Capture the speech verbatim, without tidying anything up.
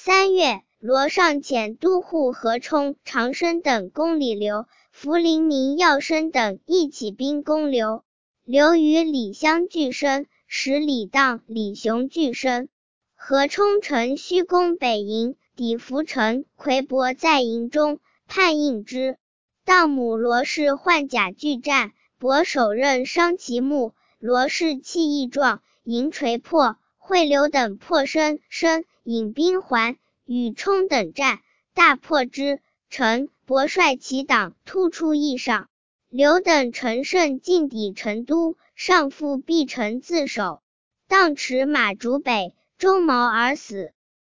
三月，罗尚遣都护何冲、常生等攻李刘，符陵民要生等亦起兵攻刘。刘与李相俱生，使李荡、李雄俱生。何冲乘虚攻北营，抵涪城，魁伯在营中，叛应之。荡母罗氏换甲拒战，伯首刃伤其目，罗氏气益壮，营垂破，会刘等破生生，引兵还，与冲等战，大破之。陈伯率其党突出邑上，刘等乘胜进抵成都，上复必城自守。荡持马逐北，终毛而死。